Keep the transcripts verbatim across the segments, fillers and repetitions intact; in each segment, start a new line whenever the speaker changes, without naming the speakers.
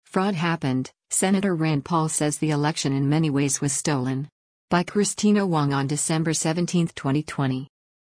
Fraud happened, Senator Rand Paul says the election in many ways was stolen. By Christina Wong on December seventeenth, twenty twenty.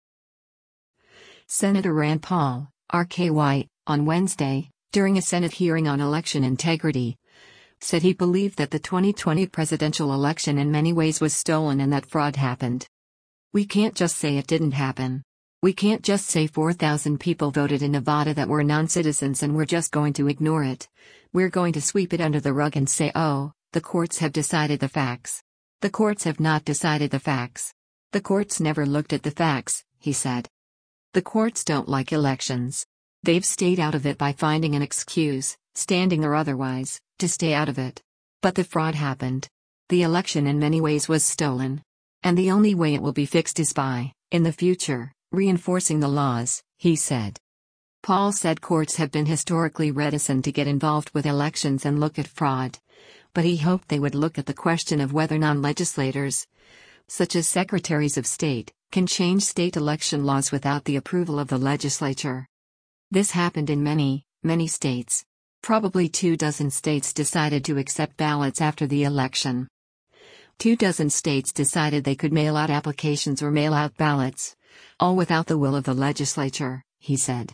Senator Rand Paul, R K Y, on Wednesday, during a Senate hearing on election integrity, said he believed that the twenty twenty presidential election in many ways was stolen and that fraud happened. "We can't just say it didn't happen. We can't just say four thousand people voted in Nevada that were non-citizens and we're just going to ignore it. We're going to sweep it under the rug and say, oh, the courts have decided the facts. The courts have not decided the facts. The courts never looked at the facts," he said. The courts don't like elections. They've stayed out of it by finding an excuse, standing or otherwise, to stay out of it. But the fraud happened. The election in many ways was stolen. And the only way it will be fixed is by, in the future, reinforcing the laws, he said. Paul said courts have been historically reticent to get involved with elections and look at fraud. But he hoped they would look at the question of whether non-legislators, such as secretaries of state, can change state election laws without the approval of the legislature. This happened in many, many states. Probably two dozen states decided to accept ballots after the election. Two dozen states decided they could mail out applications or mail out ballots, all without the will of the legislature, he said.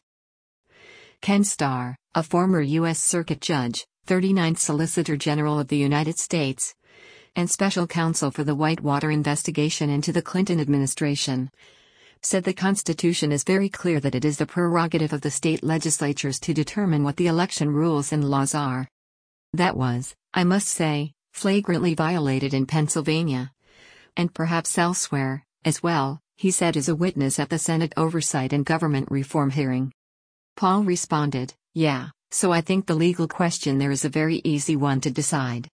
Ken Starr, a former U S Circuit Judge, thirty-ninth Solicitor General of the United States, and special counsel for the Whitewater investigation into the Clinton administration, said the Constitution is very clear that it is the prerogative of the state legislatures to determine what the election rules and laws are. That was, I must say, flagrantly violated in Pennsylvania. And perhaps elsewhere, as well, he said as a witness at the Senate Oversight and Government Reform hearing. Paul responded, "Yeah, so I think the legal question there is a very easy one to decide.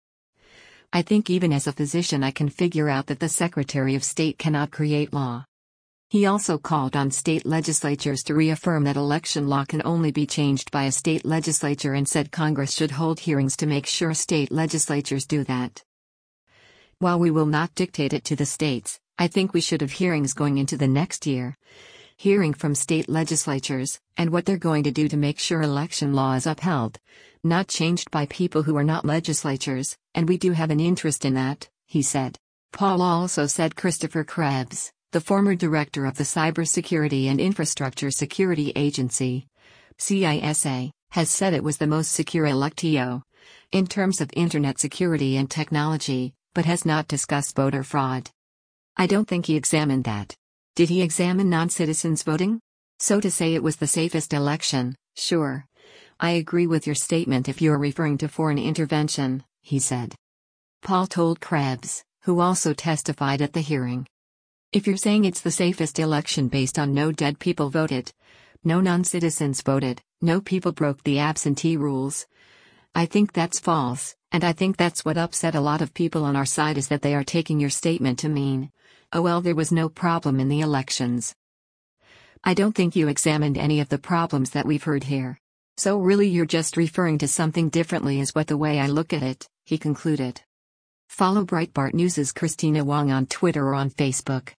I think even as a physician I can figure out that the Secretary of State cannot create law." He also called on state legislatures to reaffirm that election law can only be changed by a state legislature and said Congress should hold hearings to make sure state legislatures do that. "While we will not dictate it to the states, I think we should have hearings going into the next year, hearing from state legislatures, and what they're going to do to make sure election law is upheld, not changed by people who are not legislatures, and we do have an interest in that," he said. Paul also said Christopher Krebs, the former director of the Cybersecurity and Infrastructure Security Agency, C I S A, has said it was the most secure electio, in terms of internet security and technology, but has not discussed voter fraud. I don't think he examined that. Did he examine non-citizens voting? So to say it was the safest election, sure. I agree with your statement if you're referring to foreign intervention, he said. Paul told Krebs, who also testified at the hearing. If you're saying it's the safest election based on no dead people voted, no non-citizens voted, no people broke the absentee rules, I think that's false, and I think that's what upset a lot of people on our side is that they are taking your statement to mean, oh well, there was no problem in the elections. I don't think you examined any of the problems that we've heard here. So really you're just referring to something differently is what the way I look at it, he concluded. Follow Breitbart News' Christina Wong on Twitter or on Facebook.